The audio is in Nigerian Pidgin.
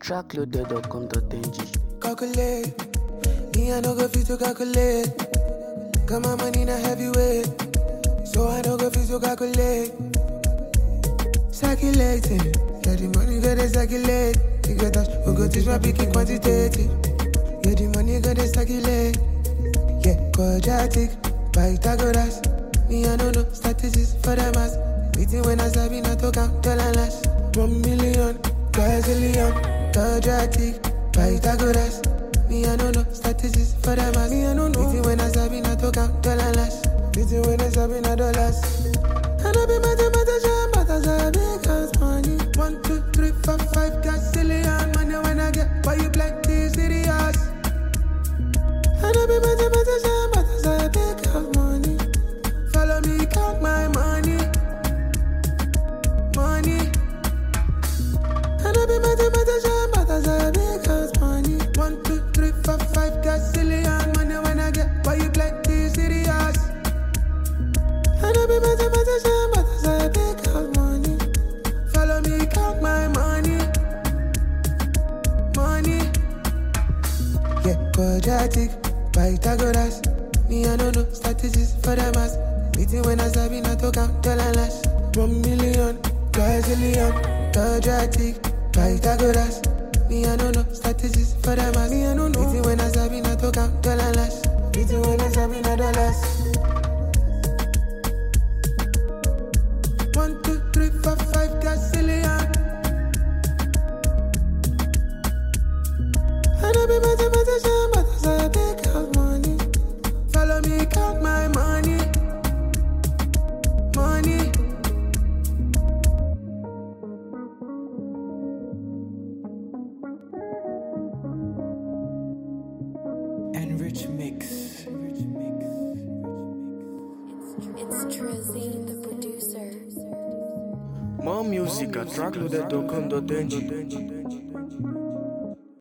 trackloaded.com.ng. Calculate, me I no go fit to calculate. Got my money in a heavyweight, so I no go fit to calculate. Circulating, get the money gotta circulate. You get that, we go teach my picking quantitative. Get the money gotta circulate. Yeah, quadratic, Pythagoras. Me I no know statistics for the mass. Meeting when I sabi not to count dollars. 1 million, gazillion, quadratic, Pythagoras. Me I no know statistics for the mass. Me I no know. Meeting when I sabi not to count dollars. Meeting when I sabi not dollars. And I be mathematician, but as I big as money. 1, 2, 3, 4, 5 gazillion. Money when I get, why you black this serious? And I be mathematician, but as I big as money. Follow me, count my money. Money. And I be mathematician, but as I big as money. 1, 2, 3, 4, 5 gazillion. Money when I get, why you black this serious? And I be mathematician, but as I big as money. Follow me, count my money. Money. Yeah, quadratic, Pythagoras. Me I no know statistics for the mass. Meeting when I sabi not to count dollars. 1 million, gazillion, quadratic, Pythagoras. Me I no know statistics for the mass. Me I no know. Meeting when I sabi not to count dollars. Meeting when I sabi not dollars. 1, 2, 3, 4, 5 gazillion. And I be mathematician, but as I big as money. Follow me, count my money. Money. Enrich Mix. It's Trizzy, the producer. More music at trackloaded.com.ng.